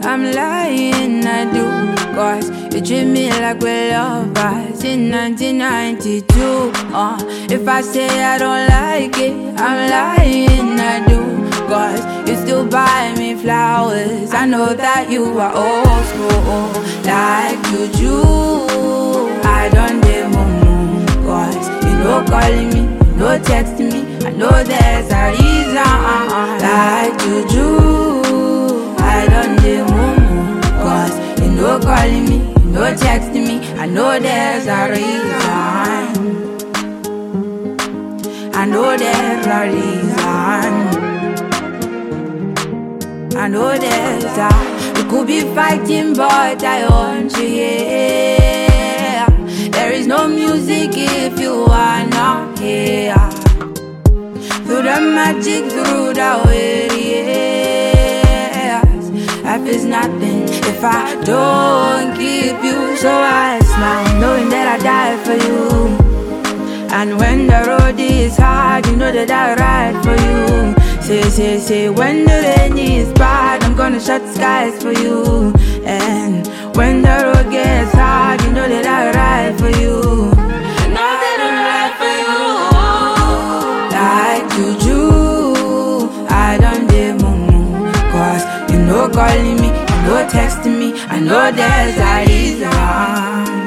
I'm lying, I do. Cause you treat me like we're lovers in 1992. If I say I don't like it, I'm lying, I do. Cause you still buy me flowers. I know that you are old school, like you do. I don't dare move, cause you know calling me, you know texting me. I know there's a reason, like you do. I don't dare move, cause you know calling me, you know texting me. I know there's a reason. I know there's a reason. I know there's a. We could be fighting, but I want you here. There is no music if you are not here. Through the magic, through the waves, life is nothing if I don't keep you. So I smile, knowing that I die for you. And when the road is hard, you know that I ride for you. Say, when the rain is bad, I'm gonna shut skies for you. And when the road gets hard, you know that I ride for you. You know that I ride for you. Like you do, I don't dare move. Cause you know calling me, you know texting me. I know there's a reason.